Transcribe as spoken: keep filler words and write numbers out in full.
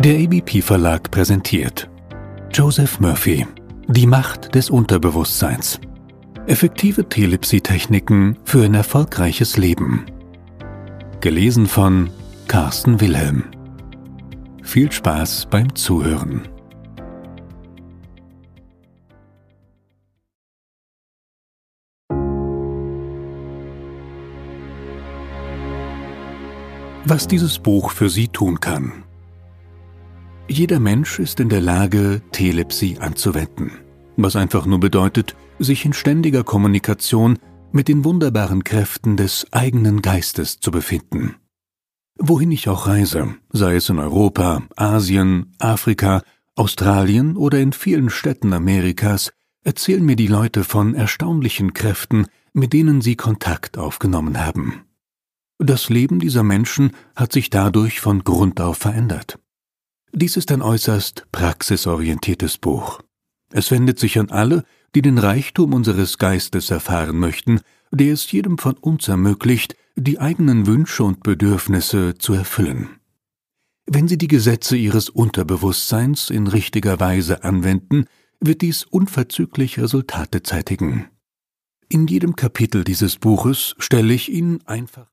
Der A B P Verlag präsentiert Joseph Murphy – Die Macht des Unterbewusstseins. Effektive Telepsie-Techniken für ein erfolgreiches Leben. Gelesen von Carsten Wilhelm. Viel Spaß beim Zuhören. Was dieses Buch für Sie tun kann. Jeder Mensch ist in der Lage, Telepsie anzuwenden, was einfach nur bedeutet, sich in ständiger Kommunikation mit den wunderbaren Kräften des eigenen Geistes zu befinden. Wohin ich auch reise, sei es in Europa, Asien, Afrika, Australien oder in vielen Städten Amerikas, erzählen mir die Leute von erstaunlichen Kräften, mit denen sie Kontakt aufgenommen haben. Das Leben dieser Menschen hat sich dadurch von Grund auf verändert. Dies ist ein äußerst praxisorientiertes Buch. Es wendet sich an alle, die den Reichtum unseres Geistes erfahren möchten, der es jedem von uns ermöglicht, die eigenen Wünsche und Bedürfnisse zu erfüllen. Wenn Sie die Gesetze Ihres Unterbewusstseins in richtiger Weise anwenden, wird dies unverzüglich Resultate zeitigen. In jedem Kapitel dieses Buches stelle ich Ihnen einfach